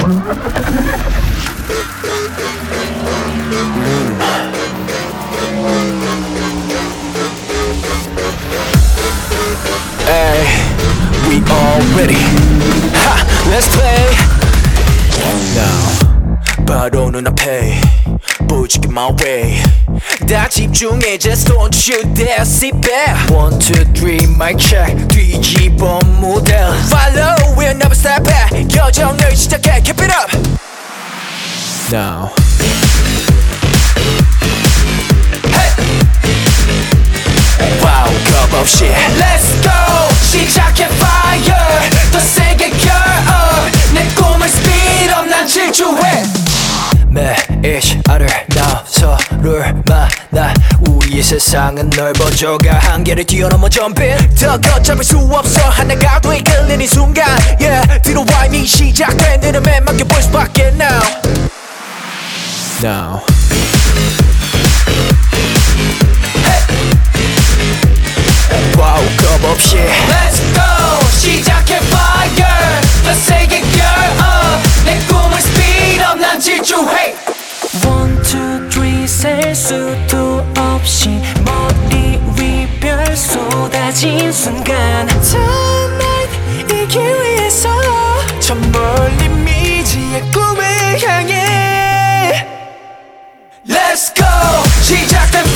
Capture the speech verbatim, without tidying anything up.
Hey, we all ready. Ha, let's play. Now, 바로 눈앞에 보여줄게 my way. 다 집중해, just don't you dare sit back. One, two, three, mic check. 뒤집어 모델. Follow, we'll never step back. 여정을 시작해, keep it up. Now. Wow, 겁 없이 Let's go! 시작해 fire 더 세게 girl 내 꿈을 speed up 난 질주해 매일 하루 나 서로를 만나 우리의 세상은 넓어져가 한계를 뛰어넘어 jumping 더 걷잡을 수 없어 하나가 돼 이끌리는 이 순간 Yeah 들어와 이미 시작된 흐름에 맡겨볼 수밖에 now Now 와우 겁 없이 Let's go 시작해 fire 더 세게 girl uh, 내 꿈을 speed up 난 질주해 One, two, three 셀 수도 없이 머리 위 별 쏟아진 순간 Tonight 이 기회에서 저 멀리 미지의 꿈을 향해 Let's go 시작된